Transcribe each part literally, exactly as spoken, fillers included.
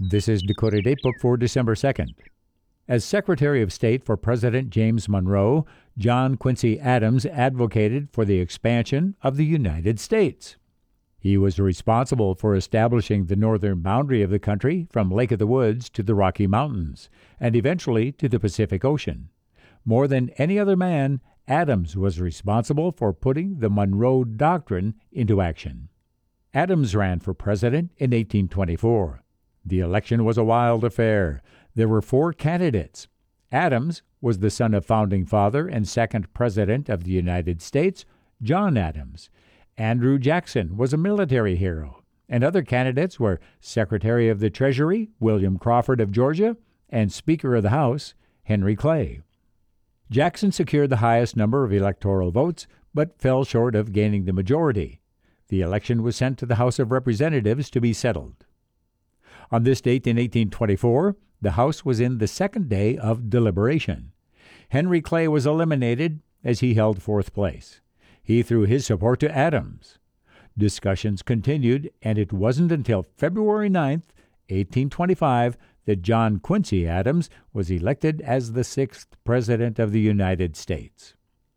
This is Dakota Datebook for December second. As Secretary of State for President James Monroe, John Quincy Adams advocated for the expansion of the United States. He was responsible for establishing the northern boundary of the country from Lake of the Woods to the Rocky Mountains, and eventually to the Pacific Ocean. More than any other man, Adams was responsible for putting the Monroe Doctrine into action. Adams ran for president in eighteen twenty-four. The election was a wild affair. There were four candidates. Adams was the son of founding father and second president of the United States, John Adams. Andrew Jackson was a military hero, and other candidates were Secretary of the Treasury, William Crawford of Georgia, and Speaker of the House, Henry Clay. Jackson secured the highest number of electoral votes, but fell short of gaining the majority. The election was sent to the House of Representatives to be settled. On this date in eighteen twenty-four, the House was in the second day of deliberation. Henry Clay was eliminated as he held fourth place. He threw his support to Adams. Discussions continued, and it wasn't until February ninth, eighteen twenty-five, that John Quincy Adams was elected as the sixth President of the United States.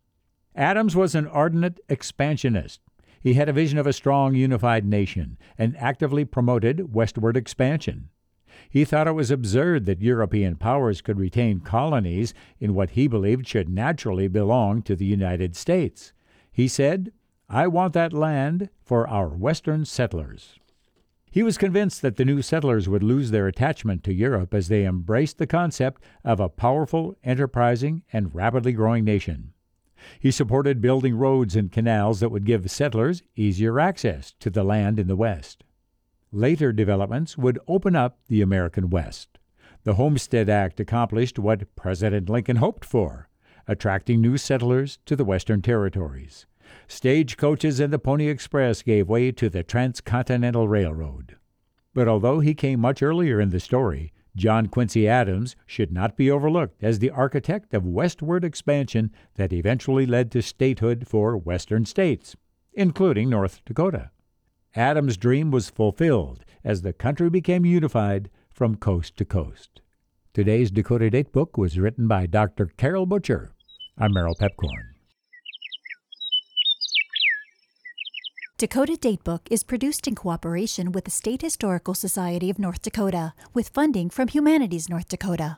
Adams was an ardent expansionist. He had a vision of a strong, unified nation and actively promoted westward expansion. He thought it was absurd that European powers could retain colonies in what he believed should naturally belong to the United States. He said, "I want that land for our Western settlers." He was convinced that the new settlers would lose their attachment to Europe as they embraced the concept of a powerful, enterprising, and rapidly growing nation. He supported building roads and canals that would give settlers easier access to the land in the West. Later developments would open up the American West. The Homestead Act accomplished what President Lincoln hoped for, attracting new settlers to the Western territories. Stagecoaches and the Pony Express gave way to the Transcontinental Railroad. But although he came much earlier in the story, John Quincy Adams should not be overlooked as the architect of westward expansion that eventually led to statehood for Western states, including North Dakota. Adams' dream was fulfilled as the country became unified from coast to coast. Today's Dakota Datebook was written by Doctor Carol Butcher. I'm Merrill Pepcorn. Dakota Datebook is produced in cooperation with the State Historical Society of North Dakota, with funding from Humanities North Dakota.